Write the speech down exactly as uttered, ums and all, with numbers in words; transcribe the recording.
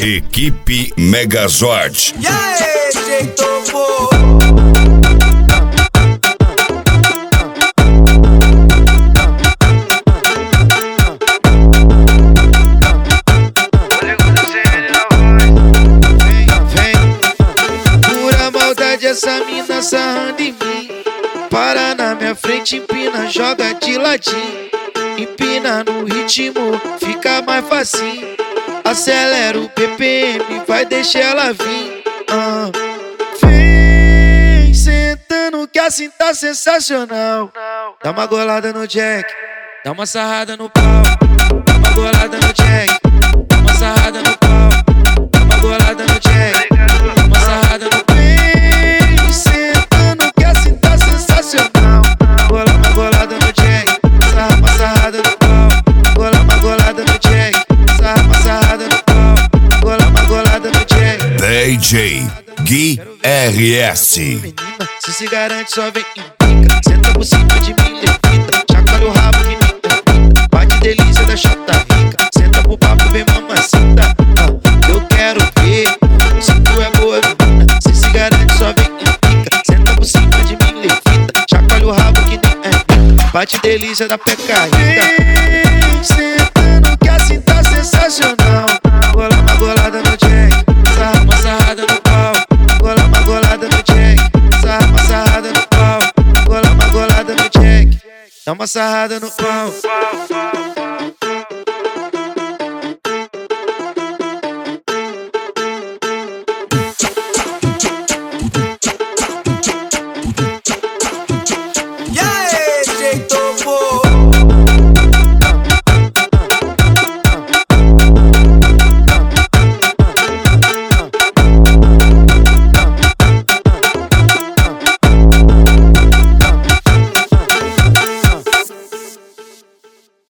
Equipe Megazord. E aí, jeito pô. Essa mina sarrando em mim, para na minha frente, empina, joga de ladinho. Empina no ritmo, fica mais facinho. Acelera o B P M, vai deixar ela vir. ah. Vem sentando que assim tá sensacional. Dá uma golada no Jack, dá uma sarrada no pau. Dá uma golada no Jack, dá uma sarrada no pau. Dá uma golada no Jack, dá uma sarrada no pau. D J Gui R S. Menina, se se garante, só vem e pica. Senta por cima de mim, levita. Chacoalha o rabo que nem termita. Bate delícia da chata rica. Senta pro papo, vem mamacita. ah, Eu quero ver se tu é boa, menina. Se se garante, só vem e pica. Senta por cima de mim, levita. Chacoalha o rabo que nem termita. Bate delícia da peca rica. Sentando que assim tá sensacional. Gola uma golada no Jack, sarra uma sarrada no pau. Gola uma golada no Jack, sarra uma sarrada no pau. Gola uma golada no Jack, dá uma sarrada no pau.